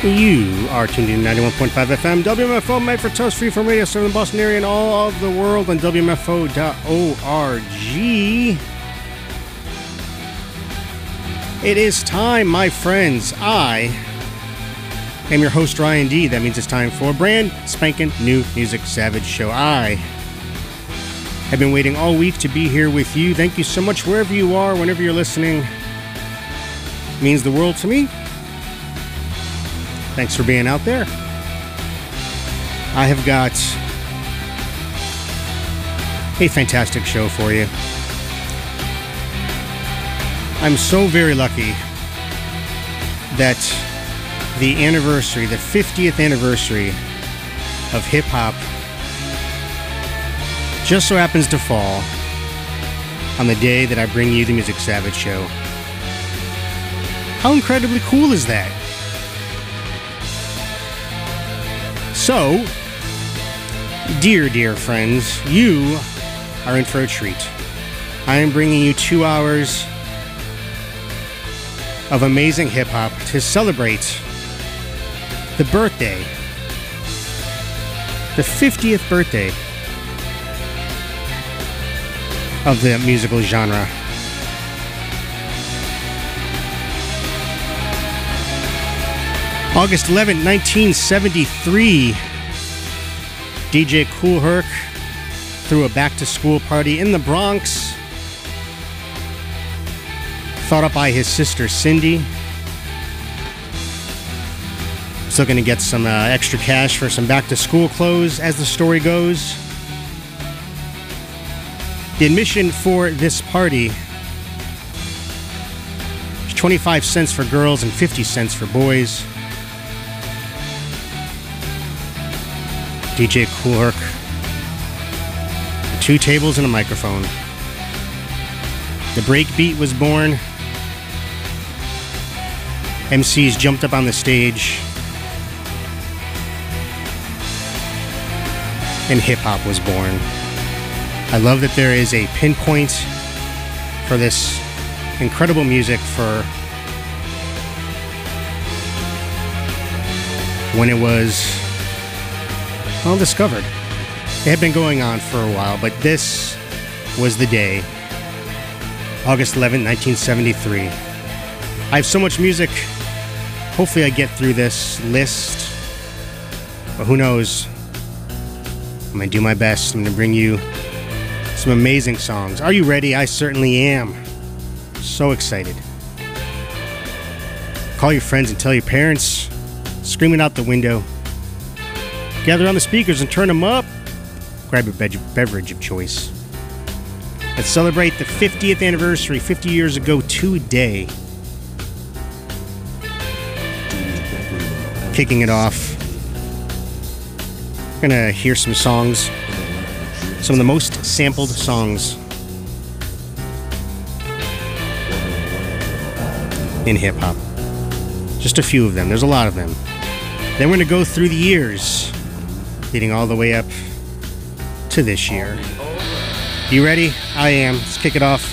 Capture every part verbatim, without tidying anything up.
You are tuned in to ninety-one point five F M, W M F O, made for toast, free from radio, serving the Boston area and all of the world on W M F O dot org. It is time, my friends. I am your host, Ryan D. That means it's time for a brand spanking new Music Savage show. I have been waiting all week to be here with you. Thank you so much wherever you are, whenever you're listening. It means the world to me. Thanks for being out there. I have got a fantastic show for you. I'm so very lucky that the anniversary, the fiftieth anniversary of hip-hop just so happens to fall on the day that I bring you the Music Savage show. How incredibly cool is that? So, dear, dear friends, you are in for a treat. I am bringing you two hours of amazing hip-hop to celebrate the birthday, the fiftieth birthday of the musical genre. August eleventh, nineteen seventy-three, D J Kool Herc threw a back-to-school party in the Bronx, thought up by his sister Cindy. Was looking to get some uh, extra cash for some back-to-school clothes, as the story goes. The admission for this party is twenty-five cents for girls and fifty cents for boys. D J Kool Herc, two tables and a microphone. The break beat was born. M Cs jumped up on the stage. And hip-hop was born. I love that there is a pinpoint for this incredible music for when it was, well, discovered. It had been going on for a while, but this was the day. August eleventh, nineteen seventy-three. I have so much music. Hopefully I get through this list. But who knows? I'm going to do my best. I'm going to bring you some amazing songs. Are you ready? I certainly am. So excited. Call your friends and tell your parents. Scream it out the window. Gather on the speakers and turn them up. Grab your be- beverage of choice. Let's celebrate the fiftieth anniversary, fifty years ago today. Kicking it off. We're gonna hear some songs. Some of the most sampled songs in hip-hop. Just a few of them. There's a lot of them. Then we're gonna go through the years, leading all the way up to this year. You ready? I am. Let's kick it off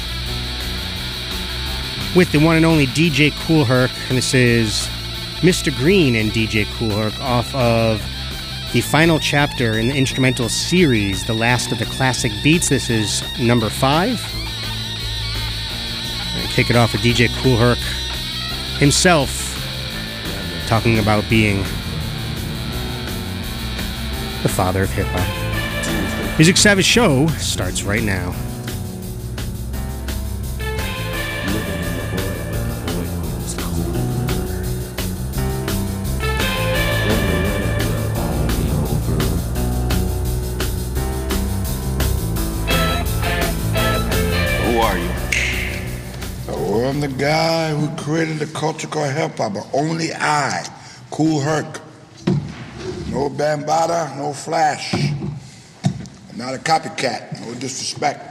with the one and only D J Kool Herc, and this is Mister Green and D J Kool Herc off of the final chapter in the instrumental series, The Last of the Classic Beats. This is number five. And kick it off with D J Kool Herc himself talking about being the father of hip-hop. Music Savage Show starts right now. I'm the guy who created the culture called hip-hop, but only I, Kool Herc. No Bambaataa, no Flash. I'm not a copycat, no disrespect.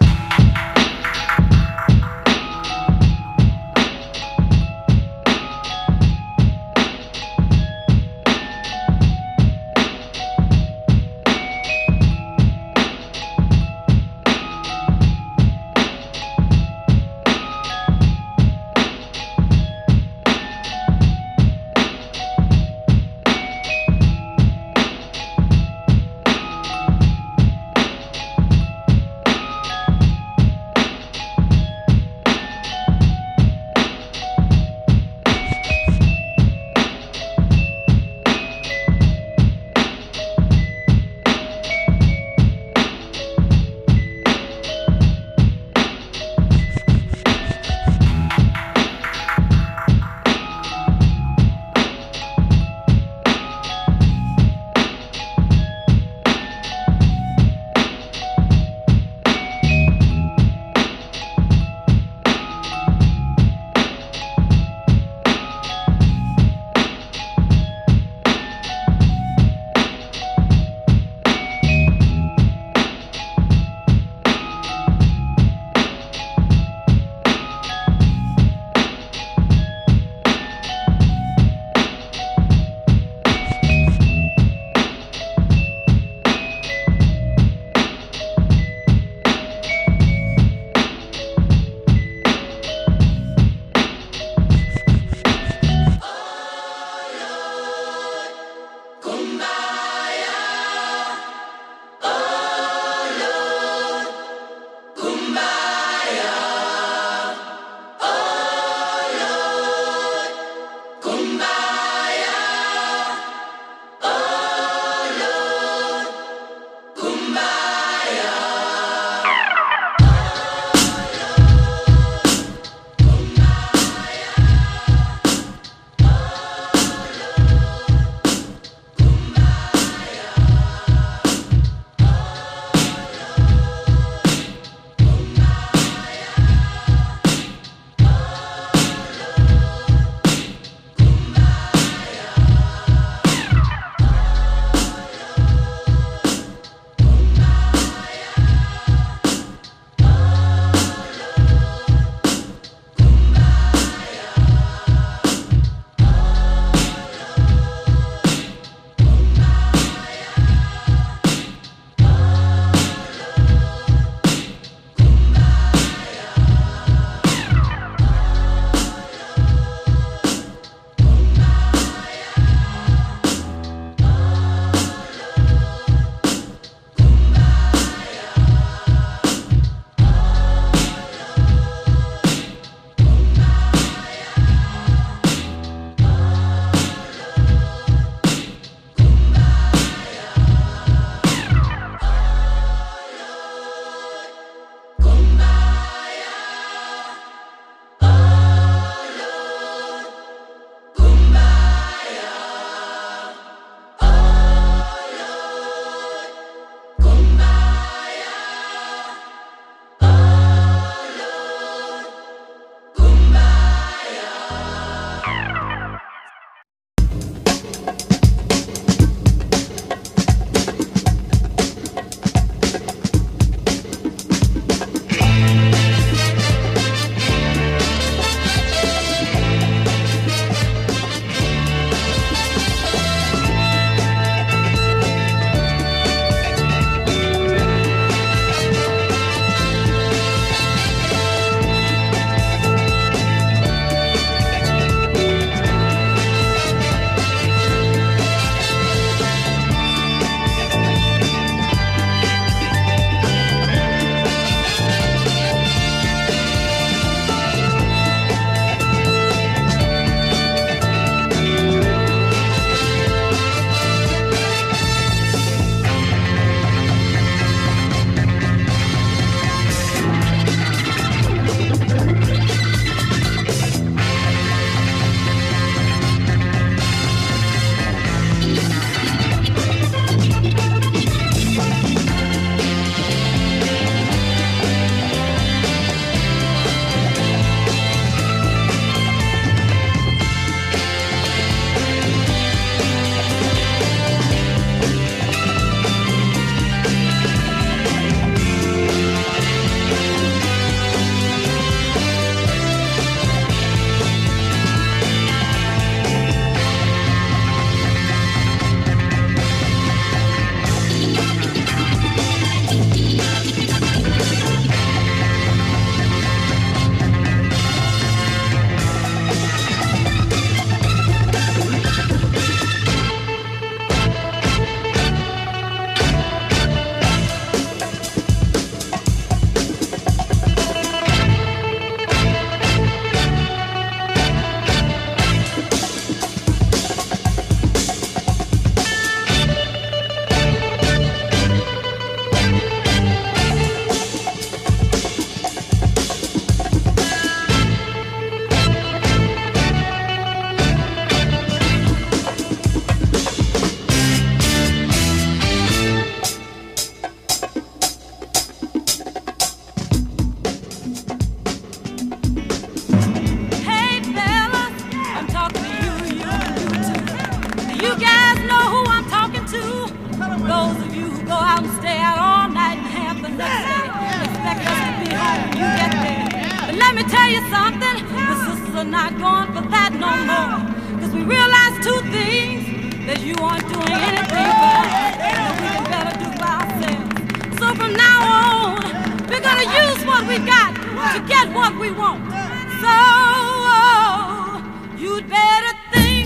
let me tell you something. The sisters are not going for that no more. Cause we realize two things. That you aren't doing anything but that we can better do by ourselves. So from now on, we're gonna use what we got to get what we want. So oh, you'd better think,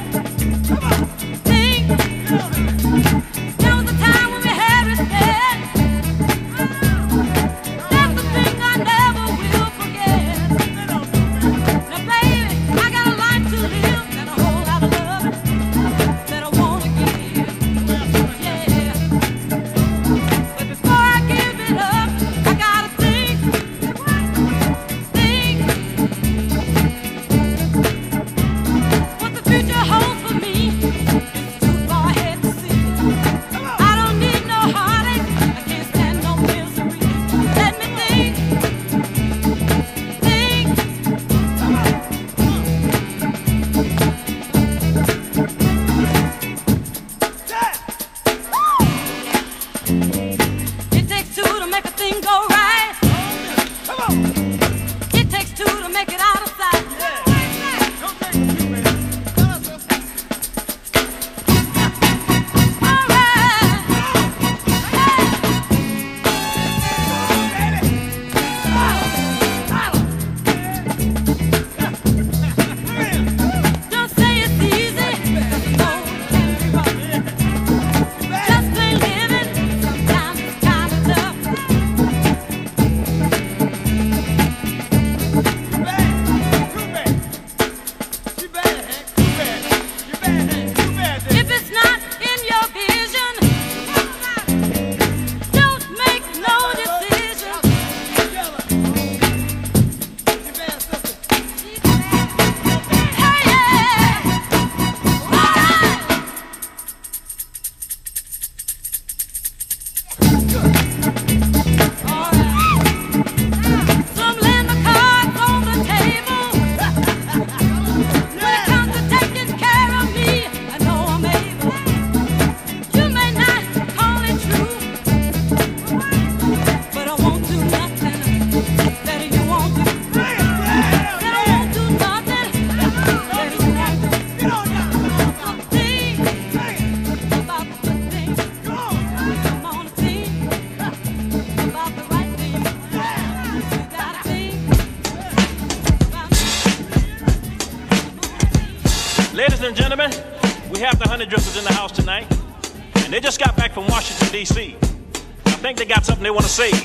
think. There was a time when we had respect. That's the thing I never will forget. Now baby, I got a life to live and a whole lot of love that I wanna give. Yeah. But before I give it up, I gotta think, think. What the future holds for me is too far ahead to see. I don't need no heartache, I can't stand no misery. Let me think, think. It takes two to make a thing go right. It takes two to make it out of sight. All right. Don't say it's easy, 'cause you know it can be rough. Just plain living, sometimes it's kinda tough. If it's not in your vision, don't make no decision. Hey, yeah. All right. All right. Some land the cards on the table. When it comes to taking care of me, I know I'm able. You may not call it true, but I won't do nothing that you won't do. That I won't do nothing that you won't do. Think about the good things. Come on, think about the right things. You gotta think about. Ladies and gentlemen, we have the honey drippers in the house tonight, and they just got back from Washington, D C I think they got something they want to say.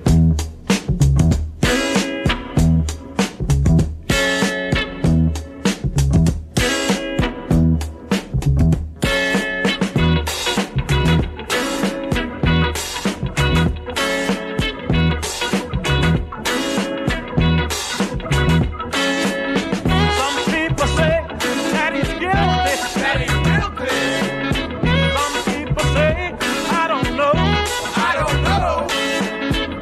Some people say that he's guilty. That he's guilty. Some people say, I don't know. I don't know.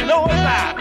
know about.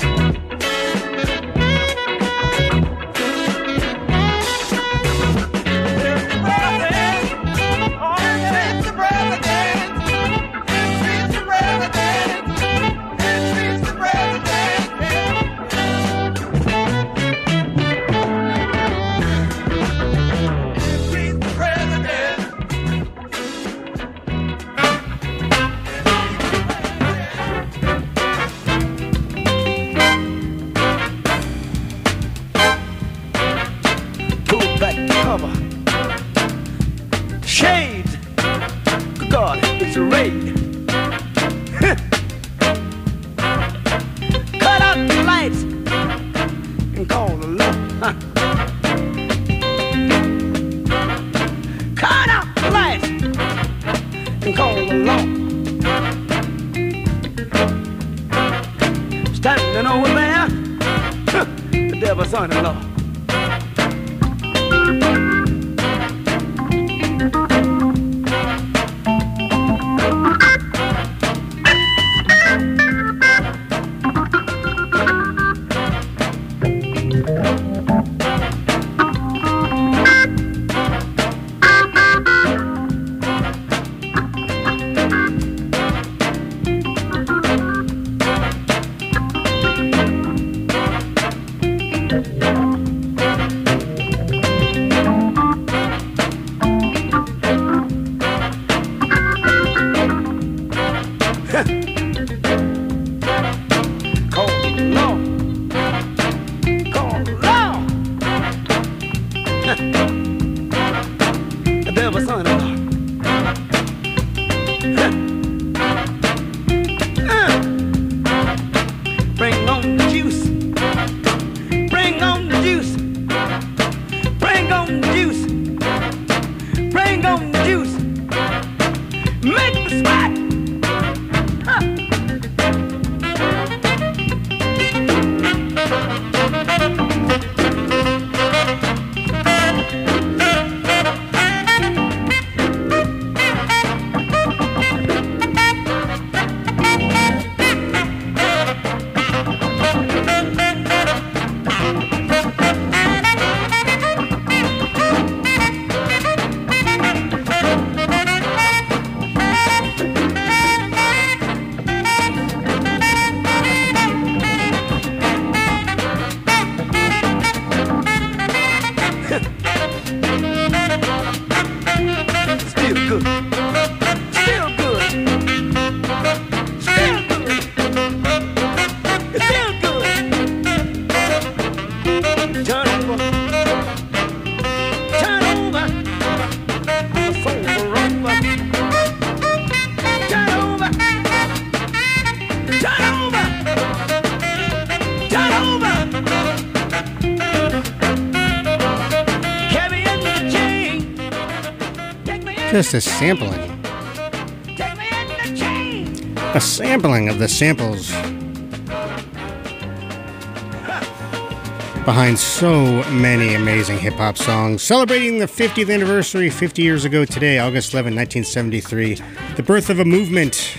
Shades, God, it's a raid. Cut out the lights and call the law. Huh. Cut out the lights and call the law. Standing over there, huh, the devil's son-in-law. The devil's son-in-law. Bring on the juice. Bring on the juice. Bring on the juice. Bring on the juice. Make the sweat. Huh. Still good. Still good. Still good. It's still good. Turn over. Turn over. I'm sober over. Turn over. Turn over. Turn over. Carry in the chain. Take me in. Just a sampling. Take me in the chain. A sampling of the samples behind so many amazing hip-hop songs. Celebrating the fiftieth anniversary fifty years ago today, August eleventh, nineteen seventy-three. The birth of a movement.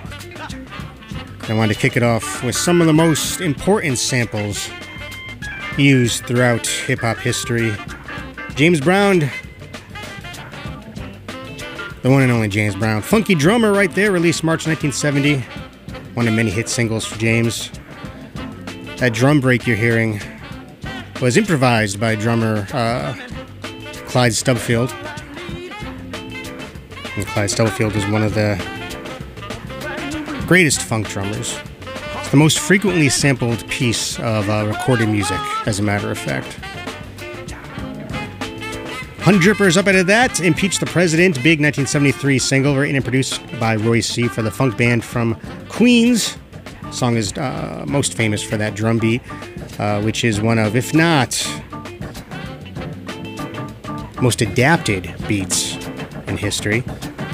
I wanted to kick it off with some of the most important samples used throughout hip-hop history. James Brown, the one and only James Brown. Funky Drummer right there, released March nineteen seventy. One of many hit singles for James. That drum break you're hearing was improvised by drummer uh, Clyde Stubblefield. And Clyde Stubblefield was one of the greatest funk drummers. It's the most frequently sampled piece of uh, recorded music, as a matter of fact. Hun Drippers up out of that. Impeach the President, big nineteen seventy-three single, written and produced by Roy C. for the funk band from Queens. The song is uh, most famous for that drum beat, uh, which is one of, if not, most adapted beats in history.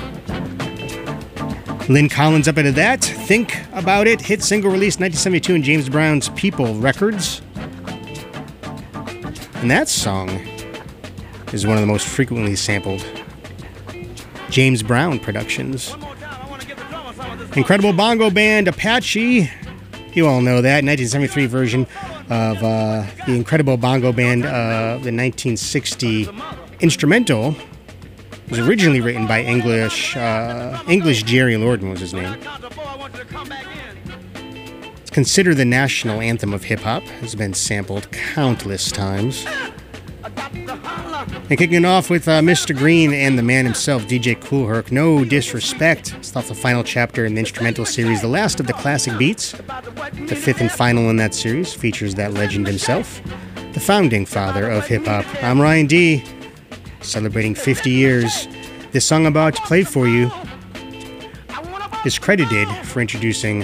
Lynn Collins up out of that. Think About It, hit single released nineteen seventy-two in James Brown's People Records. And that song is one of the most frequently sampled James Brown productions. Incredible bongo band Apache You all know that. nineteen seventy-three version of uh, the incredible bongo band, uh, the nineteen sixty instrumental, was originally written by English, uh, English Jerry Lorden was his name. It's considered the national anthem of hip-hop, has been sampled countless times. And kicking it off with uh, Mister Green and the man himself, D J Kool Herc, No Disrespect. It's off the final chapter in the instrumental series, the last of the classic beats. The fifth and final in that series features that legend himself, the founding father of hip-hop. I'm Ryan D, celebrating fifty years. This song I'm about to play for you is credited for introducing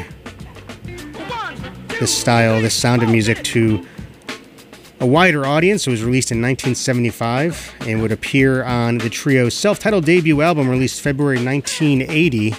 this style, this sound of music to a wider audience. It was released in nineteen seventy-five and would appear on the trio's self-titled debut album released February nineteen eighty.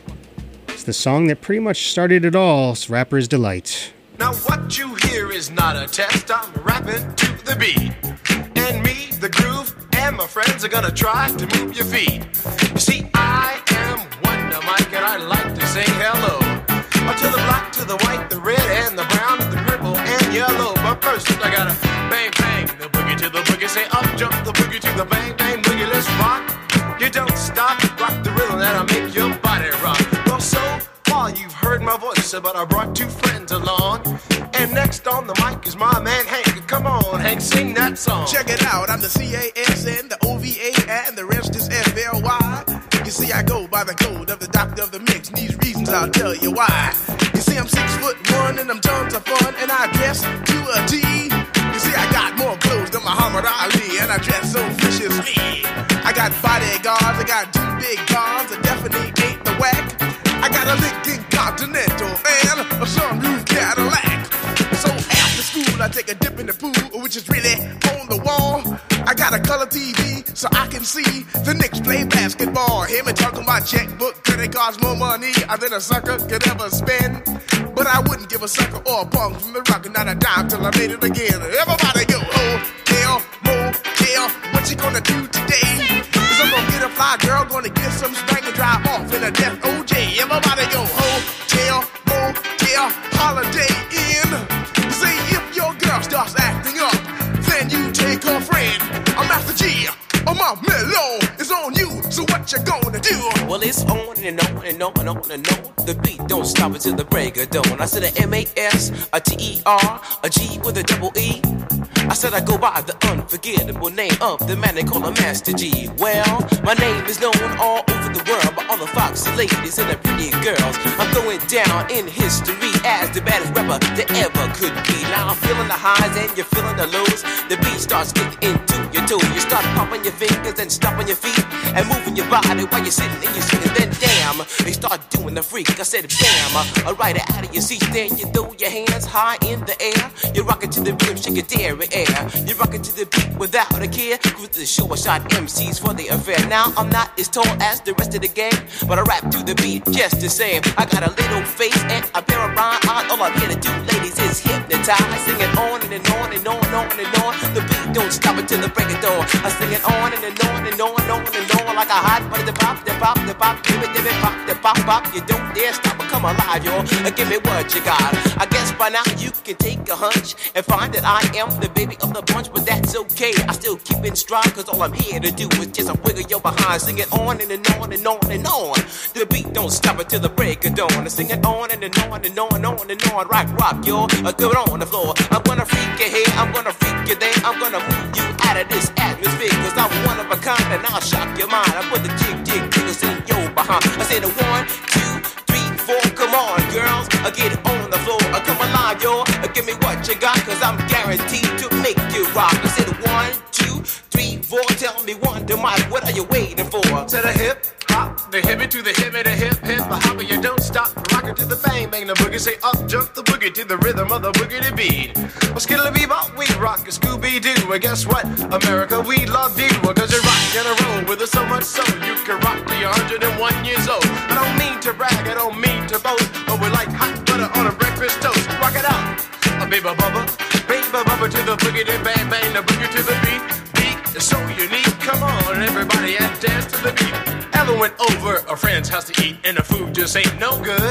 It's the song that pretty much started it all. It's Rapper's Delight. Now what you hear is not a test. I'm rapping to the beat. And me, the groove, and my friends are gonna try to move your feet. You see, I am Wonder Mike and I like to say hello. To the black, to the white, the red, and the brown, the purple, and yellow. But first, I gotta bang, bang, the boogie to the boogie. Say up, jump the boogie to the bang, bang, boogie. Let's rock. You don't stop, rock the rhythm that'll make your body rock. Well, so far you've heard my voice, but I brought two friends along. And next on the mic is my man Hank. Come on, Hank, sing that song. Check it out, I'm the C A S N, the O V A, and the rest is F L Y. You see, I go by the code of the doctor of the mix, and these reasons I'll tell you why. You see, I'm six foot one, and I'm tons of fun, and I dress to a T. You see, I got more clothes than Muhammad Ali, and I dress so viciously. I got bodyguards, I got two big cars, that definitely ain't the whack. I got a Lincoln Continental and a sunroof Cadillac. So after school, I take a dip in the pool, which is really on the wall. I got a color T V so I can see the Knicks play basketball. Hear me talking about checkbook, cause it costs more money than a sucker could ever spend. But I wouldn't give a sucker or a punk from the rock, not a dime till I made it again. Everybody go, hotel, motel, what you gonna do today? Cause I'm gonna get a fly girl, gonna get some spank and drive off in a death O J. Everybody go, hotel, motel, holiday inn. Say if your girl starts acting up, then you take her friend. I'm Master G, I'm my mellow. It's on you, so what you gonna do? Well, it's on and on and on and on and on. The beat don't stop until the break of dawn. I said a M A S, a T E R, a G with a double E. I said I go by the unforgettable name of the man they call a Master G. Well, my name is known all over the world by all the foxy ladies and the pretty girls. I'm going down in history as the baddest rapper that ever could be. Now I'm feeling the highs and you're feeling the lows. The beat starts getting into your toes. You start popping your fingers and stomping your feet and moving your body while you're sitting and you're sitting. Then damn, they start doing the freak. I said bam, uh, right out of your seat. Then you throw your hands high in the air. You're rocking to the rhythm, shake your dairy air. You're rocking to the beat without a care. Cruise to the show, I shot M Cs for the affair. Now I'm not as tall as the rest of the gang, but I rap to the beat just the same. I got a little face and a pair of rhyme eyes. All I'm here to do, ladies, is hypnotize. Sing it on and, and on and on and on and on. The beat don't stop until the break of dawn. I sing it on and, and on and on and on and on like a hot butter. The pop, the pop, the pop, give it, give it, pop, the pop, pop. You don't dare stop or come alive, yo. Give me what you got. I guess by now you can take a hunch and find that I am the baby of the bunch, but that's okay. I still keep in stride, cause all I'm here to do is just a wiggle your behind. Sing it on and, and on and on and on. The beat don't stop until the break of dawn. I sing it on and, and on and on and on and on. Rock, rock, yo. I go on the floor. I'm gonna freak you here, I'm gonna freak you there. I'm gonna move you out of this atmosphere, cause I'm one of a kind and I'll shock your mind. I put the jig, jig, jiggles in your behind. I say the one, two, three, four. Come on, girls, I get on the floor. I come alive, yo. Give me what you got, cause I'm guaranteed to make you rock. I said one, two, three, four. Tell me one, to Mike, what are you waiting for? To the hip hop, the hippie to the hippie, the hip hip, the hopper, you don't stop. Rockin' to the bang bang, the boogie. Say up, jump the boogie to the rhythm of the boogie to beat. Well, skittle bebop, we rock a Scooby Doo. And guess what? America, we love you. Cause you rock in a row with us so much so you can rock till you're one hundred and one years old. I don't mean to brag, I don't mean to boast, but we're like hot butter on a breakfast toast. Rock it out, a baby bubba, baby bubba to the boogie, then bang bang, the boogie to the beat. Beat is so unique. Come on, everybody, and dance to the beat. Ella went over a friend's house to eat, and the food just ain't no good.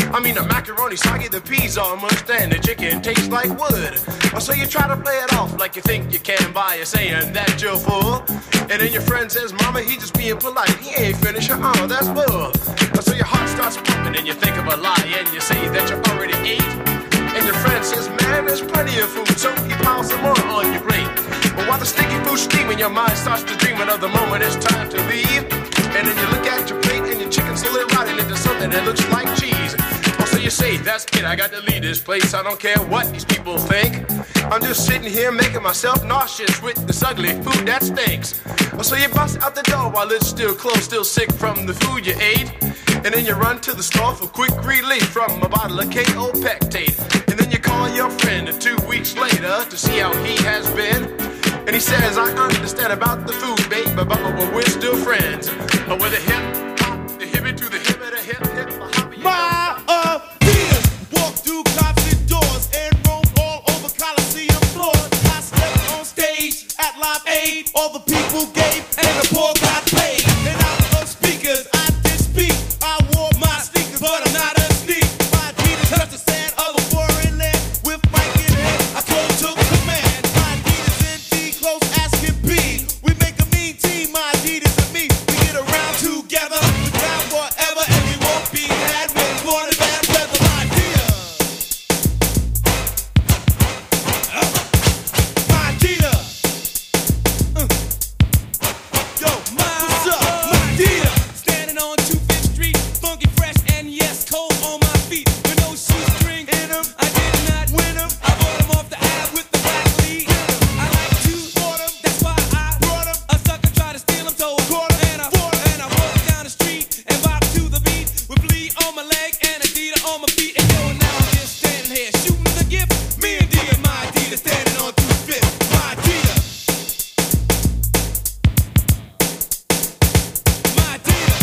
I mean, the macaroni soggy, the peas are mushed, and the chicken tastes like wood. So you try to play it off like you think you can by you saying that you're full. And then your friend says, Mama, he just being polite. He ain't finished. Oh, that's bull. So your heart starts pumping and you think of a lie and you say that you already ate. And your friend says, man, there's plenty of food, so he piles some more on your plate. But while the sticky food's steaming, your mind starts to dreaming of the moment it's time to leave. And then you look at your plate and your chicken's slowly rotting into something that looks like cheese. Oh, so you say, that's it, I got to leave this place. I don't care what these people think. I'm just sitting here making myself nauseous with this ugly food that stinks. Oh, so you bust out the door while it's still closed, still sick from the food you ate. And then you run to the store for quick relief from a bottle of K O Pectate. And then you call your friend two weeks later to see how he has been. And he says, I understand about the food, babe, but, but we're still friends. But with a hip hop, the hippie to the hip, the hip hip, the hop. My ideas walk through concert doors and roam all over Coliseum floors. I stepped on stage at Live Aid, all the people gave and the poor got paid. And out of speakers, I did speak. I wore my sneakers, but I'm not a sneak. My Adidas touched the sand of a foreign land. With Mike in hand, I close took command. My Adidas and D close as can be. We make a mean team, my Adidas and me. We get around together, we're down forever, and we won't be had with more than bad weather. My Adidas, my Adidas. Uh. Yo, what's up, my Adidas? Standing on two Fifth Street, funky, fresh, and yes, cold on my feet. With no shoestring in them, I did not win them. I bought them off the ad with the black lead. I like to bought them, that's why I brought them. A sucker tried to steal them, so I caught them. And I bought them, and I walked down the street and bopped to the beat with bleed on my leg and Adidas on my feet. And yo, now I'm just standing here shooting the gift. Me and D and my Adidas standing on two Fifth. My Adidas, my Adidas.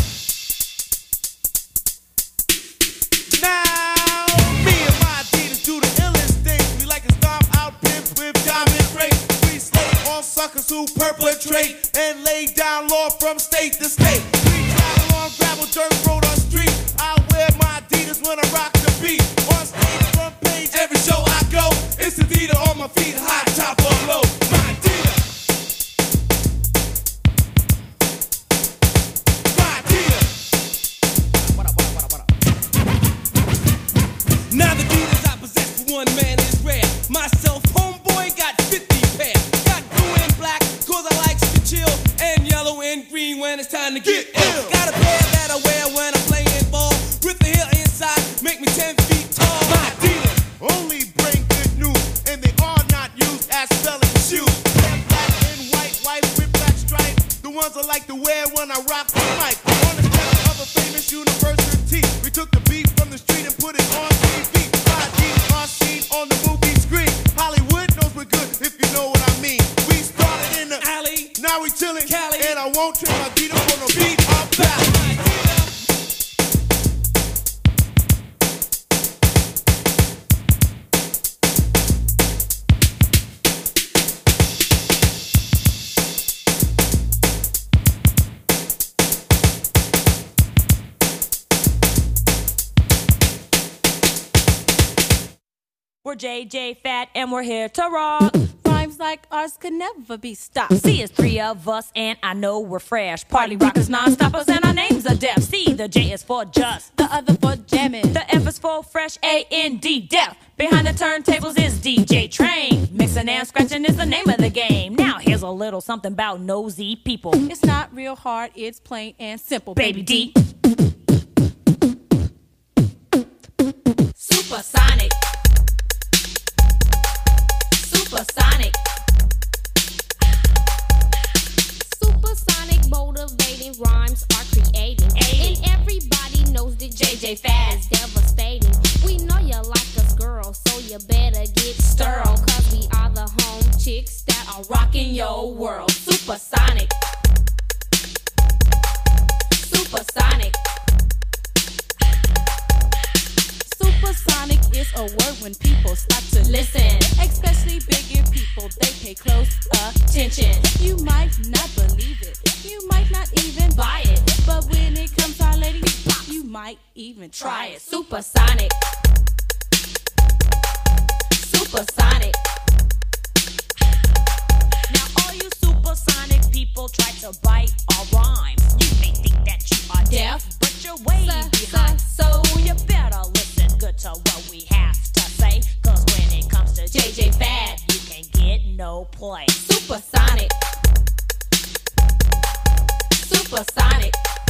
Now, me and my Adidas do the illest things. We like to stomp out pimps with diamond rings. We slay all suckers who perpetrate and lay down law from state to state. We travel on gravel, dirt road, or street. I wear my Adidas when I rock the beat. On stage, front page, every show I go. It's Adidas on my feet, high top or low. My Adidas, my Adidas. Now the Adidas I possess for one man is rare. Myself, homeboy, got fifty pairs. Got blue and black, cause I like to chill. And yellow and green when it's time to get ill. Got a pair that I wear when I'm playing ball. With the heel inside, make me ten feet tall. My Adidas only bring good news, and they are not used as selling shoes. They're black and white, white with black stripes. The ones I like to wear when I rock the mic. On the cover of a famous university, we took the beat from the street and put it on T V. My Adidas are seen on the movie screen. Hollywood knows we're good if you know what I mean. We started in the alley, now we chillin' Cali, and I won't trade my Adidas for no beat or battle. We're J J Fat and we're here to rock. Rhymes like ours could never be stopped. See, it's three of us and I know we're fresh. Party rockers, non-stoppers, and our names are deaf. See, the J is for just, the other for jamming. The F is for fresh, A N D, deaf. Behind the turntables is D J Train. Mixing and scratching is the name of the game. Now here's a little something about nosy people. It's not real hard, it's plain and simple, baby D. Supersonic. Supersonic. Supersonic, motivating rhymes are creating. And everybody knows that J J Fat is devastating. We know you like us, girl, so you better get sterile. Cause we are the home chicks that are rocking your world. Supersonic. Supersonic. Supersonic. Supersonic is a word when people stop to listen. Especially bigger people, they pay close attention. You might not believe it, you might not even buy it, but when it comes to our lady, you might even try it. Supersonic. Supersonic. Now all you supersonic people try to bite our rhymes. You may think that you are deaf, but you're way behind. So you better listen good to what we have to say, cause when it comes to J J Fad, you can get no play. Supersonic. Supersonic.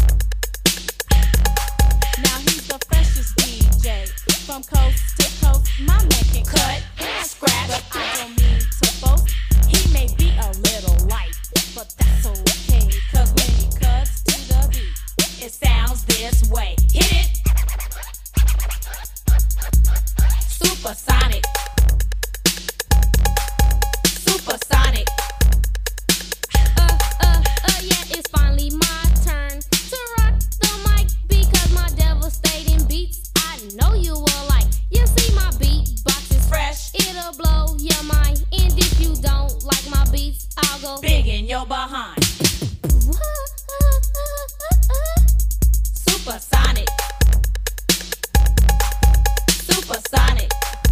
Now he's the freshest D J from coast to coast. My man can cut and scratch, but I don't mean to boast. He may be a little light, but that's okay, cause when he cuts to the beat, it sounds this way. Hit it. Supersonic. Supersonic. Uh, uh, uh, yeah, it's finally my turn to rock the mic because my devastating beats I know you will like. You see my beatbox is fresh, it'll blow your mind. And if you don't like my beats, I'll go Big in your behind. Supersonic. Supersonic.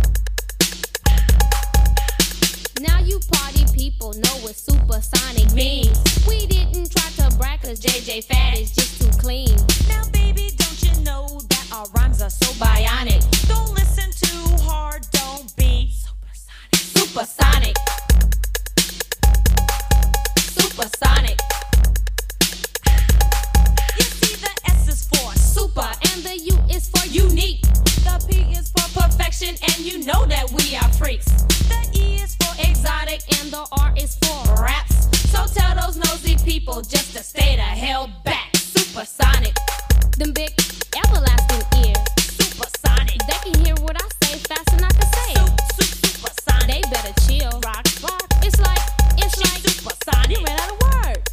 Now you party people know what supersonic means. We didn't try to brag cause J J Fad is just too clean. Now baby, don't you know that our rhymes are so bionic? Don't listen too hard, don't be supersonic. Supersonic. Supersonic. You see the S is for super And the U is for unique. The P is for perfection, and you know that we are freaks. The E is for exotic, and the R is for raps. So tell those nosy people just to stay the hell back. Supersonic. them big everlasting ears. Supersonic. They can hear what I say fast and I can say it. Supersonic. They better chill. Rock, rock. It's like, it's like supersonic. You ran out of words.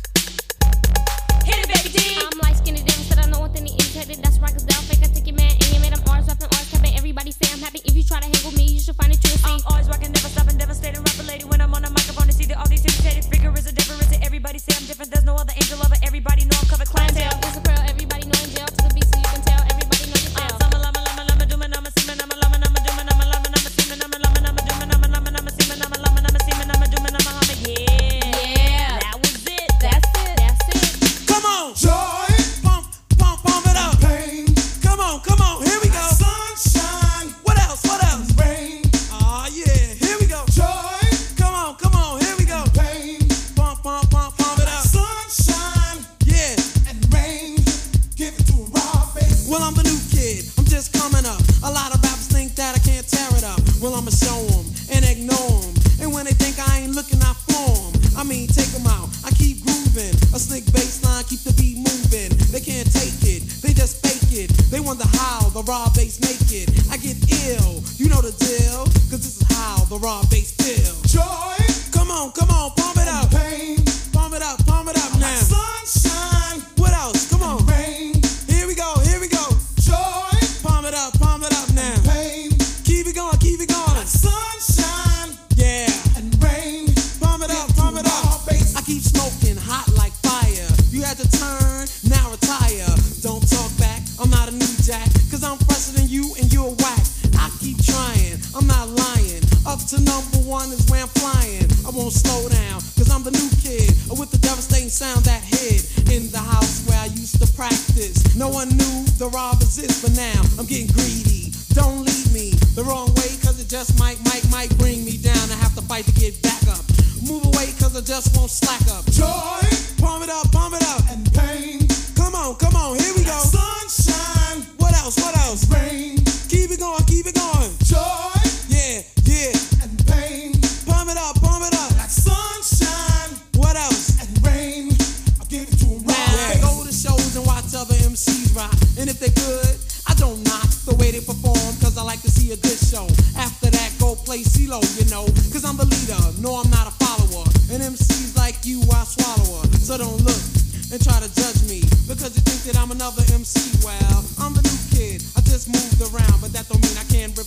Hit it, baby D. I'm light skinned and said I know what then he indicated. That's right, cause they'll fake a ticket man. And you made them ours, rapping ours, capping. Everybody say I'm happy. If you try to hang with me, you should find it true. I'm always rocking, never stopping, devastating rapper lady. When I'm on a microphone, to see that all these imitated figure is a different. Everybody say I'm different. There's no other angel lover. Everybody know I'm covered clientele. It's a pearl, everybody know in jail. To the beat so you can tell. Everybody know you fail. Lama lama lama lama dooma nama seema nama lama nama dooma nama lama nama seema nama lama nama dooma nama nama nama seema nama lama nama seema nama dooma nama hama. Yeah, Yeah. that was it. That's it. That's it. Come on. Joy, Pump, pump, pump it up. pain, Come on, come on. Here we go. sunshine, What else? What else? rain, Oh, yeah. Here we go. joy, Come on, come on. Here we go. pain, Pump, pump, pump, pump it up. sunshine, Yeah. and rain. Give it to a raw bass. Well, I'm the new kid. I'm just coming up. A lot of rappers think that I can't tear it up. Well, I'ma show them and ignore them. And when they think I ain't looking, I form. I mean, take them out. I keep grooving. A slick bass line, keep the beat moving. They can't take it. They just fake it. They wonder how the raw bass make it. I get ill. You know the deal. Cause this is how the raw bass feel. Joy, Come on, come on. Pump it up. pain, Pump it up, pump it up now. sunshine, What else? Come on. rain, Here we go, here we go. joy, Pump it up, pump it up now. pain, Keep it going, keep it going. sunshine, Yeah. and rain. Pump it up, pump it up. I keep smoking hot like fire. You had to turn, now retire. Don't talk back, I'm not a new jack. Cause I'm fresher than you and you're whack. I keep trying, I'm not lying. Up to number one is where I'm flying. I won't slow down, cause I'm the new kid with the devastating sound that hid in the house where I used to practice. No one knew the raw exists, but now I'm getting greedy. Don't lead me the wrong way, cause it just might, might, might bring me down. I have to fight to get back up. Move away, cause I just won't slack up. Joy, Pump it up, pump it up. and pain, Come on, come on, here we go. sunshine, What else, what else? rain, Keep it going, keep it going. joy, Yeah, yeah. and pain, Pump it up, pump it up. like sunshine What else? and rain. I'll give it to a raw Yeah, bass. go to shows and watch other M Cs rock. And if they good, I don't knock the way they perform, cause I like to see a good show. After that, go play CeeLo, you know, cause I'm the leader, no I'm not a follower. And M Cs like you, I swallow her. So don't look and try to judge me, because you think that I'm another M C. Well, I'm the new kid, I just moved around, but that don't mean I can't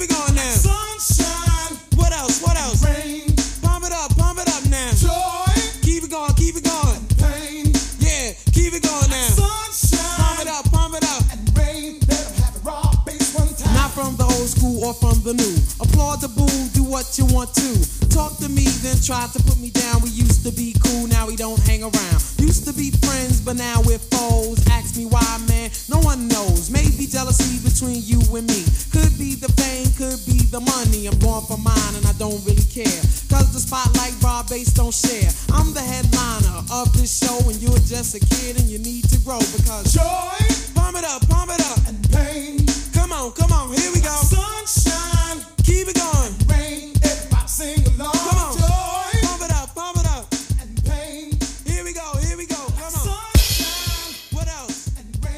it going now. Sunshine. What else? What else? Rain. Pump it up, pump it up now. Joy. Keep it going, keep it going. Pain. Yeah, keep it going now. Sunshine. Pump it up, pump it up. And rain. Let them have the raw bass one time. Not from the old school or from the new. Applaud the boom, do what you want to. Talk to me, then try to put me down. We used to be cool, now we don't hang around. Used to be friends, but now we're foes. Ask me why, man, no one knows. Maybe jealousy between you and me. Could be the fame, could be the money. I'm born for mine and I don't really care. Cause the spotlight raw bass don't share. I'm the headliner of this show and you're just a kid and you need to grow. Because joy, pump it up, pump it up. And pain, come on, come on, here we go. Sunshine, keep it going. Rain, everybody sing along. Come on, joy, pump it up, pump it up. And pain, here we go, here we go. Come on. Sunshine, what else? And rain.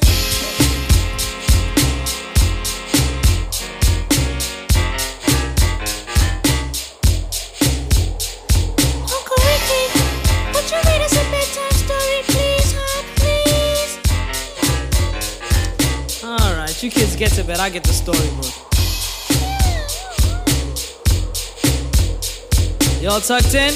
Uncle Ricky, would you read us a bedtime story, please, huh? Please? All right, you kids get to bed. I get the storybook. Y'all tucked in?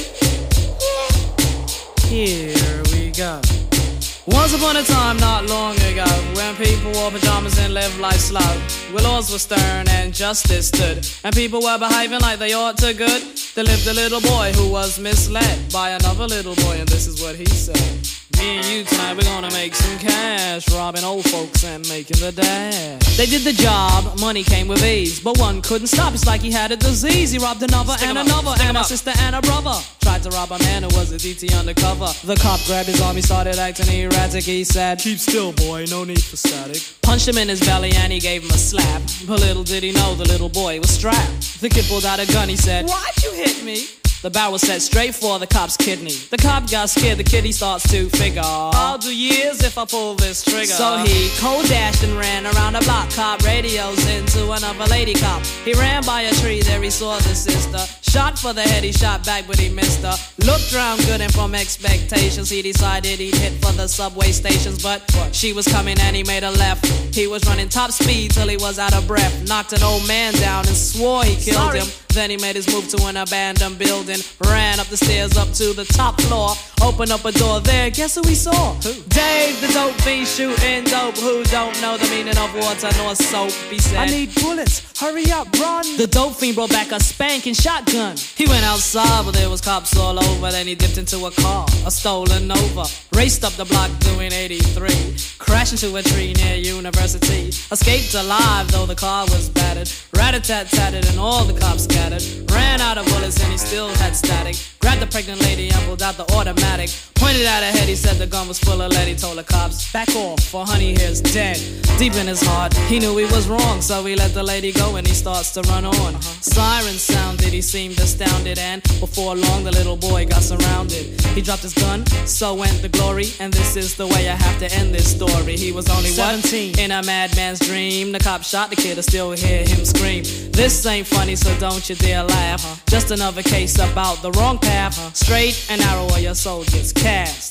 Here we go. Once upon a time, not long ago, when people wore pajamas and lived life slow, where laws were stern and justice stood, and people were behaving like they ought to good, there lived a little boy who was misled by another little boy, and this is what he said. Me and you tonight, we're gonna make some cash, robbing old folks and making the dash. They did the job, money came with ease, but one couldn't stop, it's like he had a disease. He robbed another Stick and another, Stick and a sister and a brother. Tried to rob a man who was a D T undercover. The cop grabbed his arm, he started acting erratic. He said, keep still, boy, no need for static. Punched him in his belly and he gave him a slap. But little did he know the little boy was strapped. The kid pulled out a gun, he said, why'd you hit me? The barrel was set straight for the cop's kidney. The cop got scared, the kid he starts to figure, I'll do years if I pull this trigger. So he cold dashed and ran around the block. Cop radios into another lady cop. He ran by a tree, there he saw the sister. Shot for the head, he shot back but he missed her. Looked round good and from expectations he decided he'd hit for the subway stations. But she was coming and he made a left. He was running top speed till he was out of breath. Knocked an old man down and swore he killed Sorry. him. Then he made his move to an abandoned building. Ran up the stairs up to the top floor. Opened up a door there, guess who he saw? Who? Dave the dope fiend shooting dope. Who don't know the meaning of water nor soap? He said, I need bullets, hurry up, run. The dope fiend brought back a spanking shotgun. He went outside but there was cops all over. Then he dipped into a car, a stolen Nova. Raced up the block doing eighty-three. Crashed into a tree near University. Escaped alive though the car was battered. Rat-a-tat-tatted and all the cops scattered. Ran out of bullets and he still had static. Grabbed the pregnant lady and pulled out the automatic. Pointed at her head, he said the gun was full of lead. He told the cops, back off, for honey here's dead. Deep in his heart, he knew he was wrong, so he let the lady go and he starts to run on. Uh-huh. Sirens sounded, he seemed astounded, and before long the little boy got surrounded. He dropped his gun, so went the glory, and this is the way I have to end this story. He was only seventeen, what? In a madman's dream. The cop shot the kid, I still hear him scream. This ain't funny, so don't you dare laugh. Uh-huh. Just another case about the wrong path. Uh-huh. Straight and narrow or your soul gets cast.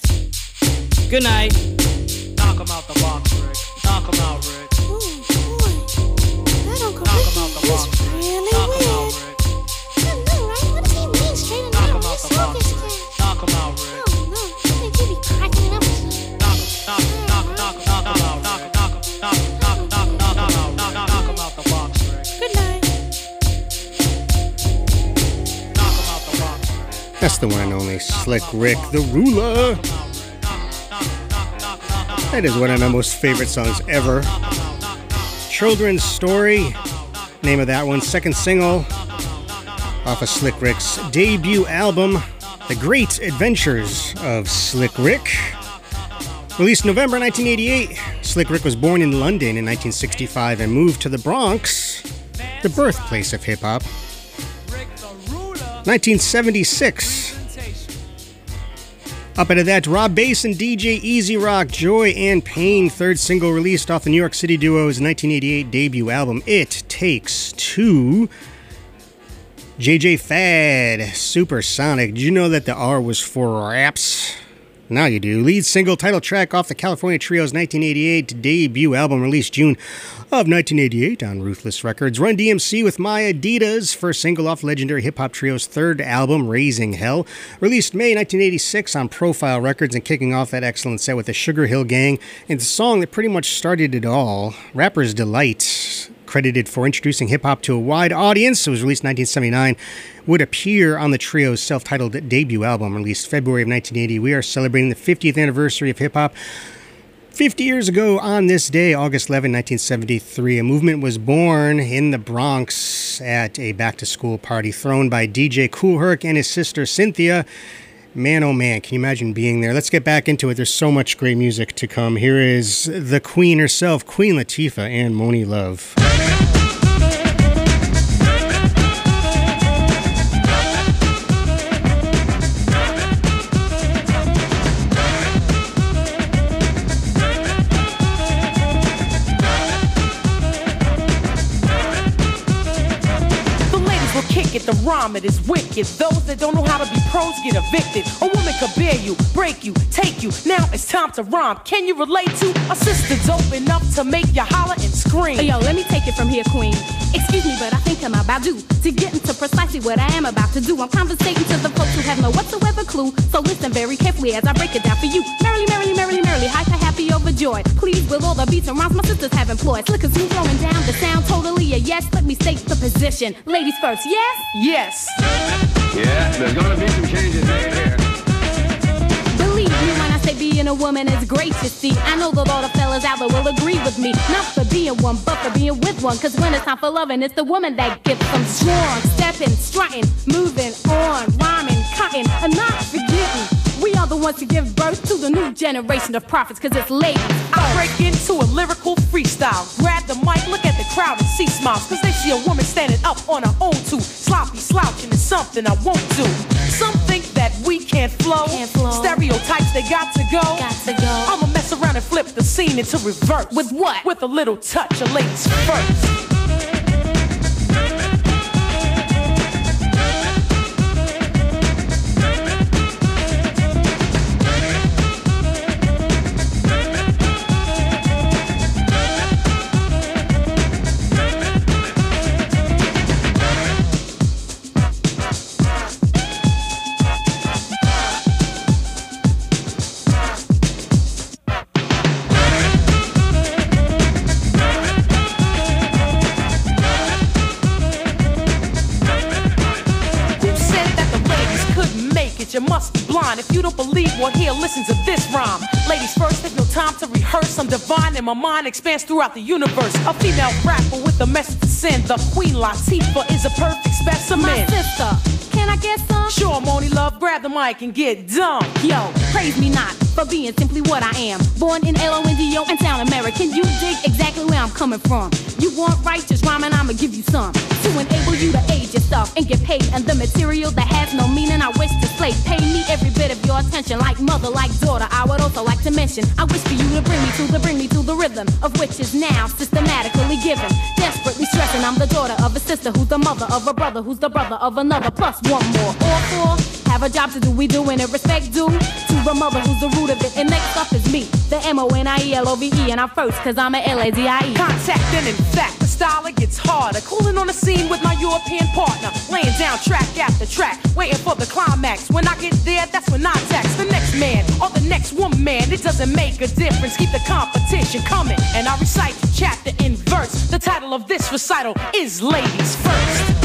Good night. Knock him out the box, Rick. Knock him out, Rick. Ooh, boy. That Uncle Knock Ricky him out the box, is really Knock weird. Him out, Rick. I know, right? What does he mean, straight and narrow? Knock him out the box, Rick. Knock him out, Rick. Oh, no. I think he be cracking it up. Knock him, knock him, knock him, knock him, knock him out, knock him, knock him, knock him, knock him, knock him, knock him out, knock him out the box, Rick. Good night. Knock him out the box, Rick. That's the one and only Slick Rick, the Ruler. That is one of my most favorite songs ever. Children's Story, name of that one, second single off of Slick Rick's debut album, The Great Adventures of Slick Rick. Released November nineteen eighty-eight, Slick Rick was born in London in nineteen sixty-five and moved to the Bronx, the birthplace of hip-hop. nineteen seventy-six. Up out of that, Rob Bass and D J Easy Rock, Joy and Pain, third single released off the New York City duo's nineteen eighty-eight debut album, It Takes Two. J J Fad, Supersonic. Did you know that the R was for raps? Now you do. Lead single title track off the California Trio's nineteen eighty-eight debut album, released June of nineteen eighty-eight on Ruthless Records. Run D M C with My Adidas, first single off legendary hip-hop trio's third album, Raising Hell. Released May nineteen eighty-six on Profile Records, and kicking off that excellent set with the Sugar Hill Gang. And the song that pretty much started it all, Rapper's Delight, credited for introducing hip-hop to a wide audience. It was released in nineteen seventy-nine. Would appear on the trio's self-titled debut album, released February of nineteen eighty. We are celebrating the fiftieth anniversary of hip-hop. fifty years ago on this day, August eleventh, nineteen seventy-three, a movement was born in the Bronx at a back-to-school party thrown by D J Kool Herc and his sister Cynthia. Man, oh man, can you imagine being there? Let's get back into it. There's so much great music to come. Here is the Queen herself, Queen Latifah and Monie Love. The rhyme, it is wicked. Those that don't know how to be pros get evicted. A woman could bear you, break you, take you. Now it's time to rhyme. Can you relate to a sister dope enough to make you holler and scream? Yo, let me take it from here, queen. Excuse me, but I think I'm about due to get into precisely what I am about to do. I'm conversating to the folks who have no whatsoever clue. So listen very carefully as I break it down for you. Merrily, merrily, merrily, merrily, hyper, happy, overjoyed. Pleased with all the beats and rhymes my sisters have employed. Slick as you throwing down the sound, totally a yes. Let me state the position. Ladies first, yes? Yes. Yeah, there's gonna be some changes made here. Believe me when I say being a woman is great, you see. I know that all the fellas out there will agree with me. Not for being one, but for being with one. Cause when it's time for loving, it's the woman that gets them strong. Stepping, strutting, moving on, rhyming, cutting, and not forgetting. We are the ones to give birth to the new generation of prophets, cause it's ladies. I break into a lyrical freestyle. Grab the mic, look at the crowd and see smiles. Cause they see a woman standing up on her own too. Sloppy slouching is something I won't do. Some think that we can't flow. Can't flow. Stereotypes, they got to go. Got to go. I'ma mess around and flip the scene into reverse. With what? With a little touch of ladies first. You must be blind if you don't believe what here. Listen to this rhyme. Ladies first, there's no time to rehearse. I'm divine and my mind expands throughout the universe. A female rapper with a message to send. The Queen Latifah is a perfect specimen. My sister, can I get some? Sure, Monie Love, grab the mic and get dumb. Yo, praise me not for being simply what I am. Born in L O N D O and sound American. You dig exactly where I'm coming from. You want righteous rhyming, I'ma give you some. To enable you to age yourself and get paid. And the material that has no meaning, I wish to slay. Pay me every bit of your attention, like mother, like daughter. I would also like to mention, I wish for you to bring me to the, bring me to the rhythm of which is now systematically given. Desperately stressing, I'm the daughter of a sister who's the mother of a brother who's the brother of another, plus one more. All four have a job to do, we doing it respect due to the mother who's the root of it. And next up is me, the M O N I E L O V E, and I'm first cause I'm a L A D I E. Contact and in fact, the style it gets harder. Cooling on the scene with my European partner, laying down track after track, waiting for the climax. When I get there, that's when I tax the next man or the next woman. Man, it doesn't make a difference. Keep the competition coming, and I recite chapter and verse. The title of this recital is Ladies First.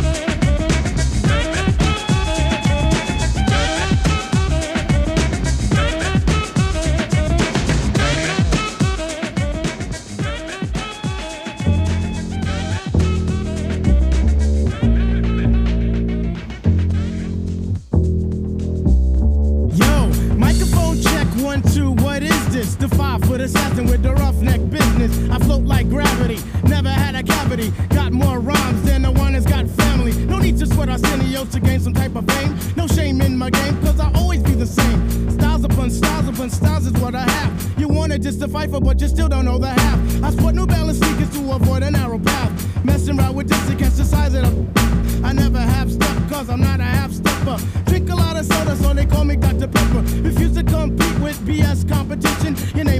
One, two, what is this? The five-foot assassin with the roughneck business. I float like gravity, never had a cavity. Got more rhymes than the one that's got family. No need to sweat Arsenio to gain some type of fame. No shame in my game, cause I always be the same. Styles upon styles upon styles is what I have. You wanted just to fight for, but you still don't know the half. I sport New Balance sneakers to avoid a narrow path. Messing around with this against the size of the... I never have stuff, cause I'm not a half-stepper. Drink a lot of soda, so they call me Doctor Pepper. Refuse to come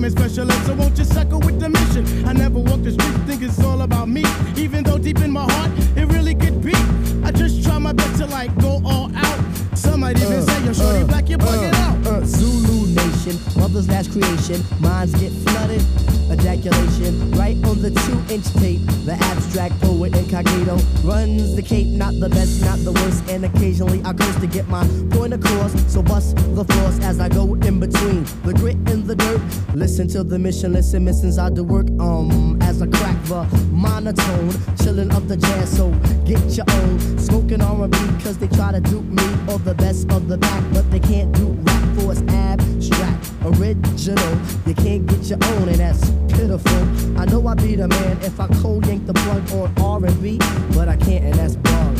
a specialist, so won't you sucker with the mission? I never walk the street, think it's all about me. Even though deep in my heart, it really could be. I just try my best to like go all out. Some might even uh, say, yo, shorty uh, black, you're bugging uh, out. Uh, Zulu Nation, mother's last creation. Minds get flooded, ejaculation. Right on the two-inch tape, the abstract poet incognito runs the cape, not the best, not the worst. And occasionally I curse to get my point across. So bust the floors as I go in between the grit and the dirt. Listen to the mission, listen, missions I do work. Um, as I crack the monotone, chillin' up the jazz, so get your own. Smoking R and B, cause they try to dupe me or the best of the back, but they can't do rap for it's abstract, original. You can't get your own, and that's pitiful. I know I be the man if I cold yank the plug on R and B, but I can't, and that's bug.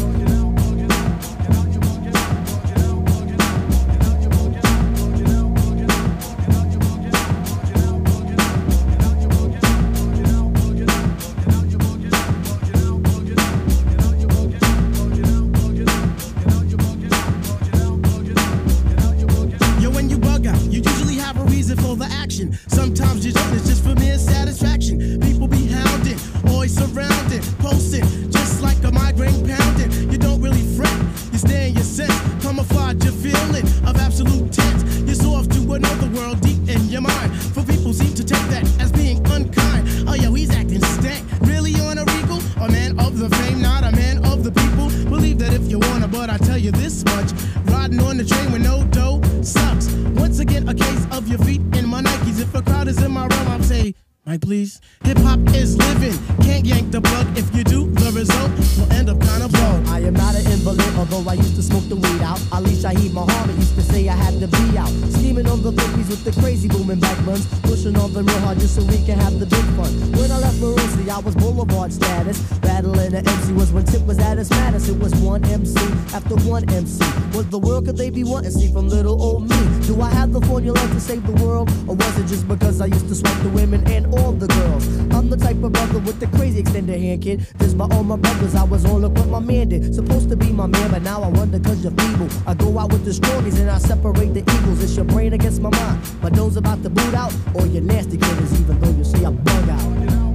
Sometimes you don't, it's just for mere satisfaction. People be hounding, always surrounding, posting, just like a migraine pounding. You don't really fret, you stay in your sense, camouflage your feeling of absolute tense. You're so off to another world deep in your mind. For people seem to take that as being unkind. Oh yo, he's acting stank, really on a regal? A man of the fame, not a man of the people. Believe that if you wanna, but I tell you this much, riding on the train with no dough sucks. Once again, a case of your feet in my Nikes. If a crowd is in my realm, I'll say, Mike, please. Hip-hop is living, can't yank the plug. If you do, the result will end up kinda blown. I am not an invalid, although I used to smoke the weed out. Ali Shaheed Muhammad used to say I had to be out. Scheming on the thirties with the crazy booming back runs. Pushing on them real hard just so we can have the big fun. When I left Marossi, I was boulevard status. Battling the M C was when Tip was at its maddest. It was one M C after one M C. What the world could they be wanting? See from little old me. Do I have the formula to save the world? Or was it just because I used to swipe the women and all the girls? I'm the type of brother with the crazy extended hand, kid. This by all my brothers, I was on look what my man did. Supposed to be my man, but now I wonder cause you're feeble. I go out with the strongies and I separate the evils. It's your brain against my mind. My nose about to boot out, or your nasty critters, even though you say I bug out.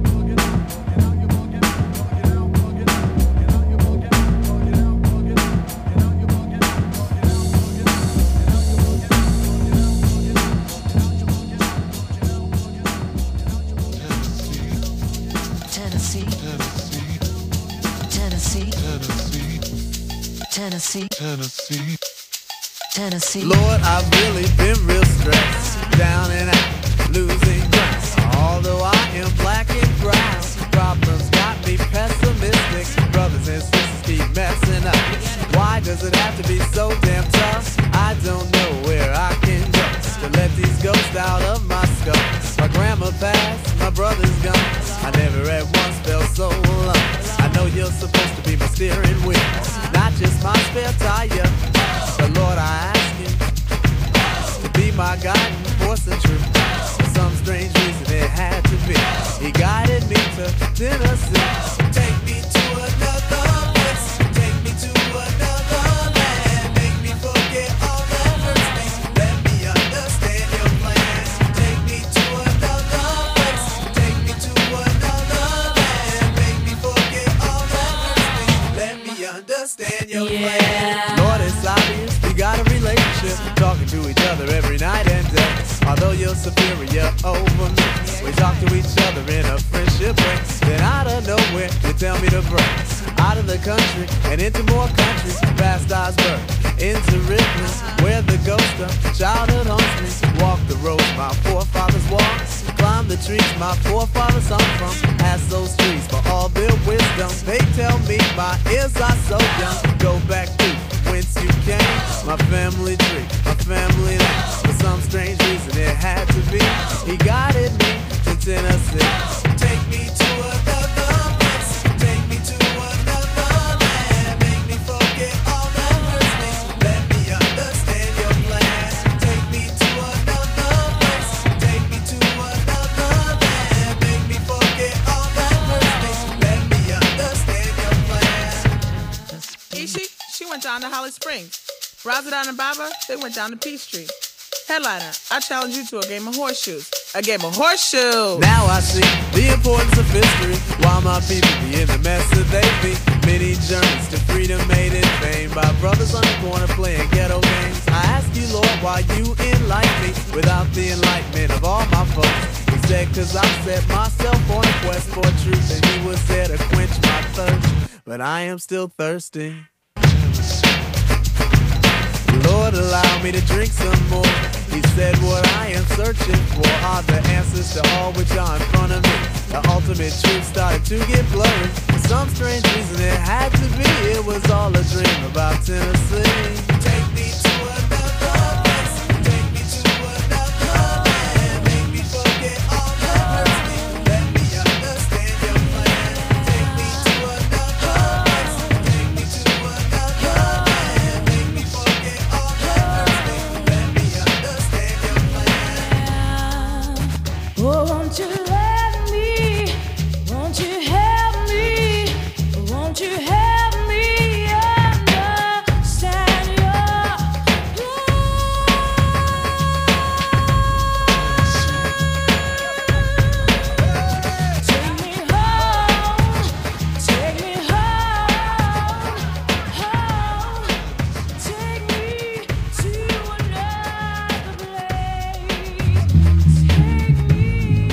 Tennessee, Tennessee, Tennessee. Lord, I've really been real stressed, down and out, losing ground. Although I am black and brown, problems got me pessimistic. Brothers and sisters keep messing up. Why does it have to be so damn tough? I don't know where I can go to let these ghosts out of my skull. My grandma passed, my brother's gone. I never at once felt so alone. I know you're supposed to be my steering wheel, not just my spare tire. But Lord, I ask you to be my guiding force and truth. For some strange reason it had to be. He guided me to Tennessee. Take me to another place. Take me to another land. Make me forget all that hurts me. Let me understand your plans. Take me to another place. Take me to another land. Make me forget all that hurts me. Let me understand your yeah. plans. Lord, it's obvious we got a relationship, talking to each other every night and day. Although you're superior over me, we talk to each other in a friendship way. Then out of nowhere, you tell me to break out of the country and into more countries, past Osborne, into Ripley, where the ghost of childhood haunts me. Walk the roads my forefathers walked, climb the trees my forefathers hung from. Ask those trees for all their wisdom. They tell me my ears are so young. Go back to whence you came, my family tree, my family name. For some strange reason it had to be. He guided me to Tennessee. Take me to another place. Take me to another land. Make me forget all that hurts me. Let me understand your plans. Take me to another place. Take me to another land. Make me forget all that hurts me. Let me understand your plans. Ishi, she went down to Holly Springs. Razadon and Baba, they went down to Peachtree. Headliner, I challenge you to a game of horseshoes. I gave him a horseshoe. Now I see the importance of history. Why my people be in the mess that they be. Many journeys to freedom made in vain by brothers on the corner playing ghetto games. I ask you, Lord, why you enlighten me without the enlightenment of all my folks. Instead, cause I set myself on a quest for truth, and he was there to quench my thirst. But I am still thirsty. Lord, allow me to drink some more. He said what I am searching for are the answers to all which are in front of me. The ultimate truth started to get blurry. For some strange reason it had to be. It was all a dream about Tennessee. Take me to another place. Take me to another land. Make me forget all that hurts me. Let me understand your plan. Take me to another place. Take me to another land. Make me forget all that hurts me. Let me understand your plan. Oh, won't you let me, won't you help me, won't you help me understand your Take me home, take me home, home, take me to another place, take me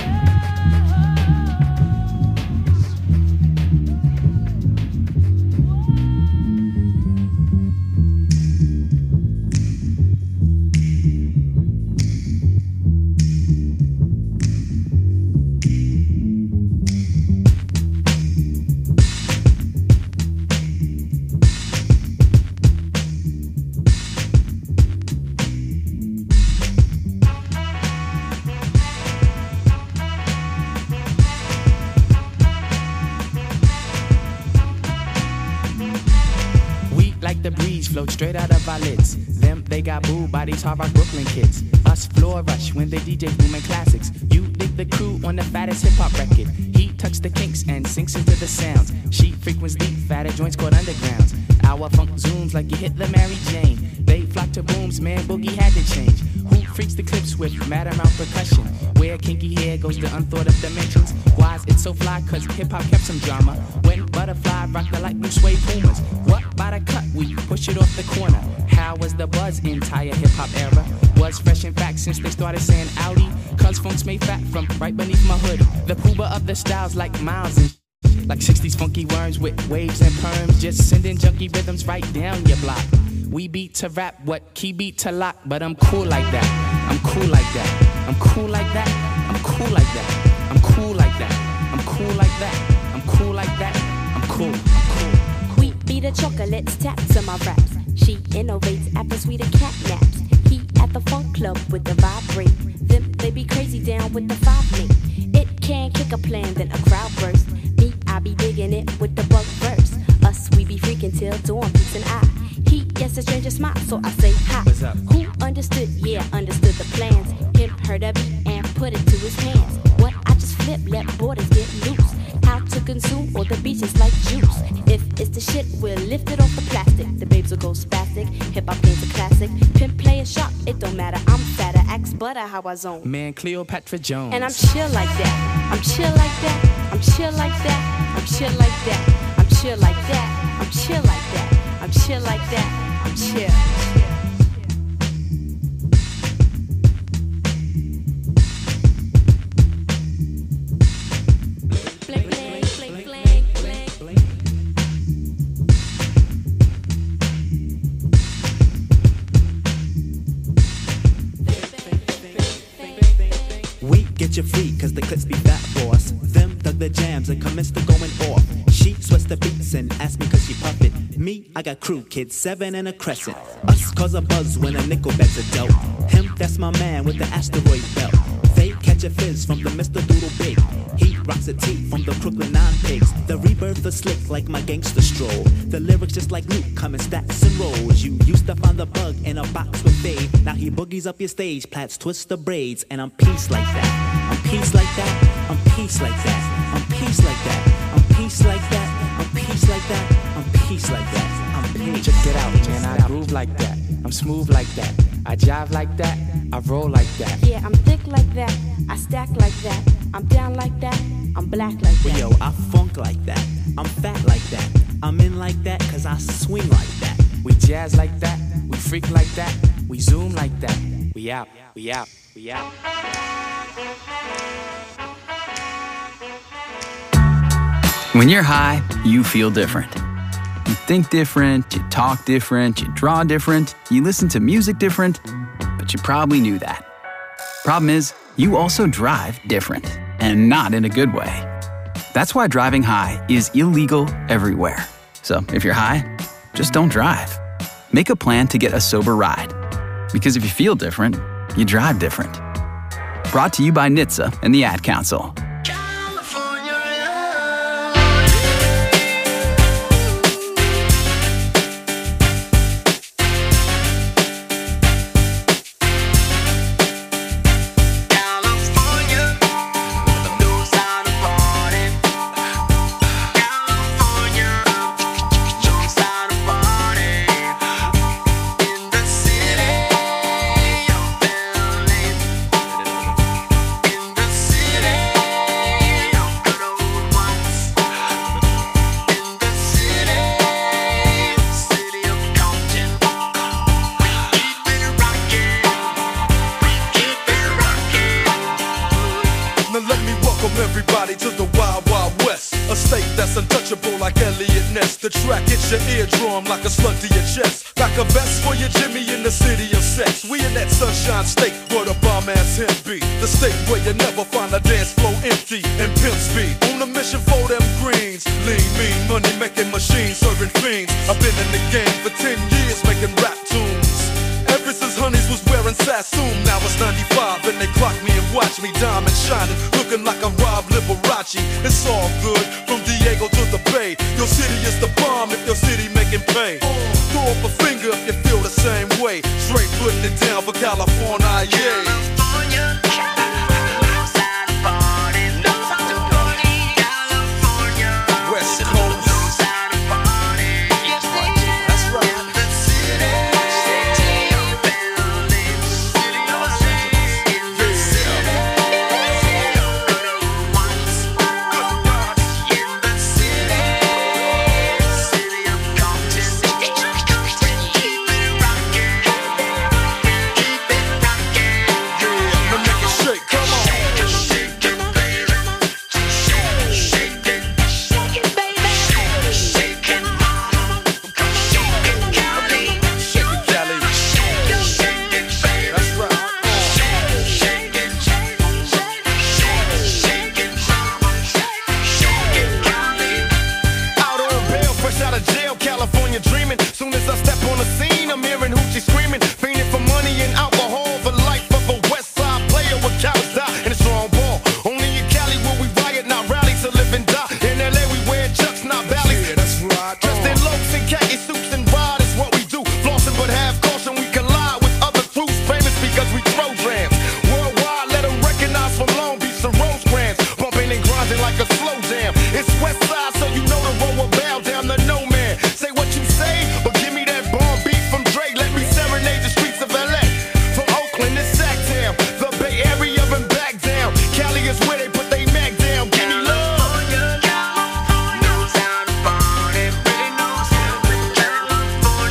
We like the breeze, float straight out of our lids. Them, they got booed by these hard rock Brooklyn kids. Us floor rush when they D J booming classics. You dig the crew on the fattest hip hop record. He tucks the kinks and sinks into the sounds. She frequents deep, fatter joints called undergrounds. Our funk zooms like you hit the Mary Jane. They flock to booms, man, boogie had to change. Who freaks the clips with mad amount percussion? Where kinky hair goes to unthought of dimensions. Why is it so fly? Cause hip hop kept some drama. When Butterfly rocked the light blue suede Pumas. What by the cut? We push it off the corner. How was the buzz entire hip hop era? Was fresh in fact since they started saying Audi. Cause funk's made fat from right beneath my hood. The pooba of the styles like Miles and like sixties funky worms with waves and perms. Just sending junky rhythms right down your block. We beat to rap, what key beat to lock. But I'm cool like that, I'm cool like that, I'm cool like that, I'm cool like that, I'm cool like that, I'm cool like that, I'm cool like that, I'm cool, I'm cool. We be the chocolates, taps on my raps. She innovates after sweeter cat naps. He at the funk club with the vibrate. Them they be crazy down with the five me. It can kick a plan, then a crowd burst. Me, I be digging it with the bug verse. Us, we be freaking till dawn, peace and I. He gets a stranger smile, so I say hi. What's up? Who understood? Yeah, understood the plans. Him heard of it and put it to his hands. What I just flip, let borders get loose. How to consume all the beaches like juice. If it's the shit, we'll lift it off the plastic. The babes will go spastic. Hip hop game's a classic. Pimp play a shot, it don't matter. I'm fatter, axe butter how I zone. Man, Cleopatra Jones. And I'm chill like that. I'm chill like that. I'm chill like that. I'm chill like that. I'm chill like that. I'm chill like that. I'm chill like that. I'm chill. We get you free, cause the clips be fat for us. Them dug the jams and commenced to going off. She sweats the beats and asked me cause she puff it. Me, I got crew, kids, seven and a crescent. Us cause a buzz when a nickel bags are dealt. Him, that's my man with the asteroid belt. They catch a fizz from the Mister Doodle Big. He rocks a tee from the Brooklyn Nine Pigs. The rebirth is slick like my gangster stroll. The lyrics just like Luke come in stacks and rolls. You used to find the bug in a box with Dave. Now he boogies up your stage, plats twist the braids. And I'm peace like that, I'm peace like that, I'm peace like that, I'm peace like that, I'm peace like that, I'm peace like that, I'm peace like that, I'm peace. Check it out, man, I groove like that, I'm smooth like that. I jive like that, I roll like that. Yeah, I'm thick like that, I stack like that, I'm down like that, I'm black like that. Well, yo, I funk like that, I'm fat like that, I'm in like that, cause I swing like that. We jazz like that, we freak like that, we zoom like that. We out, we out, we out. When you're high, you feel different. You think different, you talk different, you draw different, you listen to music different, but you probably knew that. Problem is, you also drive different, and not in a good way. That's why driving high is illegal everywhere. So if you're high, just don't drive. Make a plan to get a sober ride. Because if you feel different, you drive different. Brought to you by N H T S A and the Ad Council. The track hits your eardrum like a slug to your chest. Like a vest for your Jimmy in the city of sex. We in that sunshine state where the bomb ass him be. The state where you never find a dance floor empty and pimp speed. On a mission for them greens. Lean, mean, money making machines serving fiends. I've been in the game for ten years making rap tunes. Ever since Honeys was wearing Sassoon, now it's ninety-five and they clock me and watch me diamond shining, looking like I'm Rob Liberace. It's all good from Diego to the Bay. Your city is the bomb if your city making pay. Throw up a finger if you feel the same way. Straight putting it down for California, yeah. West Coast.